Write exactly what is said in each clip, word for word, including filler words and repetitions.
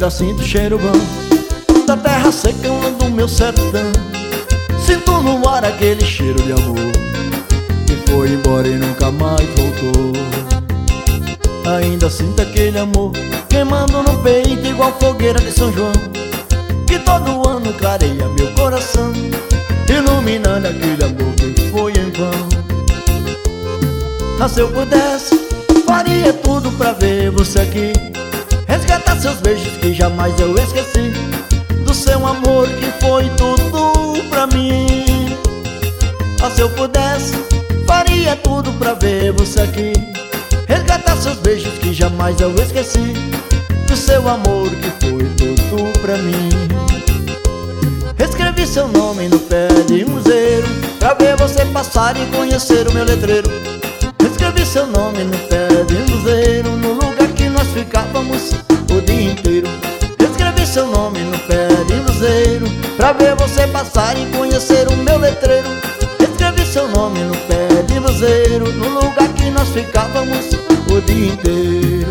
Ainda sinto o cheiro bom da terra seca lá do meu sertão. Sinto no ar aquele cheiro de amor que foi embora e nunca mais voltou. Ainda sinto aquele amor queimando no peito igual fogueira de São João, que todo ano clareia meu coração, iluminando aquele amor que foi em vão. Ah, se eu pudesse, faria tudo pra ver você aqui, resgatar seus beijos que jamais eu esqueci, do seu amor que foi tudo pra mim. Ah, se eu pudesse, faria tudo pra ver você aqui, resgatar seus beijos que jamais eu esqueci, do seu amor que foi tudo pra mim. Escrevi seu nome no pé de um zero pra ver você passar e conhecer o meu letreiro. Escrevi seu nome no pé de um zero no lugar que nós ficávamos o dia inteiro. Escrevi seu nome no pé de um zero pra ver você passar e conhecer o meu letreiro. Escrevi seu nome no pé de um zero no lugar que nós ficávamos o dia inteiro.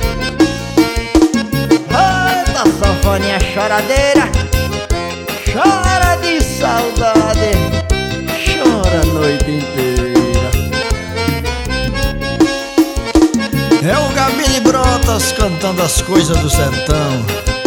Eita, sanfoninha choradeira, chora de saudade, chora a noite inteira. É o Gabi de Brotas cantando as coisas do sertão.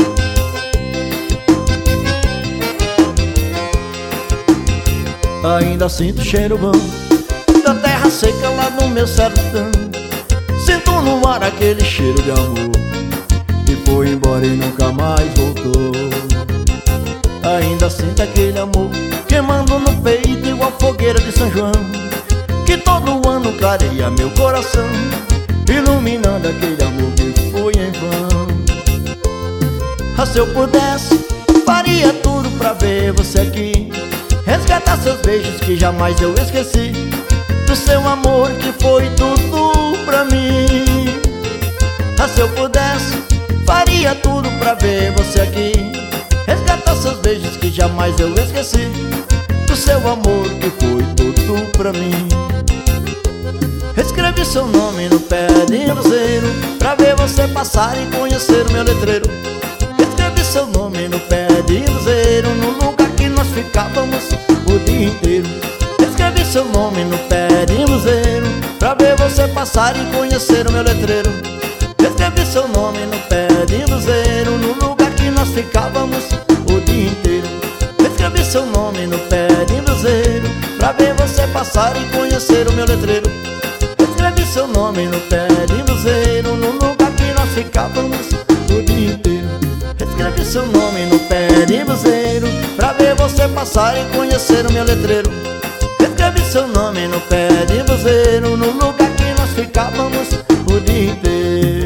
Ainda sinto o cheiro bom da terra seca lá no meu sertão. Sinto no ar aquele cheiro de amor que foi embora e nunca mais voltou. Ainda sinto aquele amor queimando no peito igual fogueira de São João, que todo ano clareia meu coração, iluminando aquele amor que foi em vão. Ah, se eu pudesse, faria tudo pra ver você aqui, resgatar seus beijos que jamais eu esqueci, do seu amor que foi tudo pra mim. Ah, se eu pudesse, faria tudo pra ver você aqui, resgatar seus beijos que jamais eu esqueci, do seu amor que foi tudo pra mim. Escrevi seu nome no pé de um zero pra ver você passar e conhecer o meu letreiro. Escrevi seu nome no pé de um zero no lugar que nós ficávamos o dia inteiro. Escrevi seu nome no pé de um zero pra ver você passar e conhecer o meu letreiro. Escrevi seu nome no pé de um zero no lugar que nós ficávamos o dia inteiro. Escrevi seu nome no pé de um zero pra ver você passar e conhecer o meu letreiro. Escrevi seu nome no pé de um zero no lugar que nós ficávamos o dia inteiro. Escrevi seu nome no pé de um zero pra ver você passar e conhecer o meu letreiro. Escrevi seu nome no pé de um zero no lugar que nós ficávamos o dia inteiro.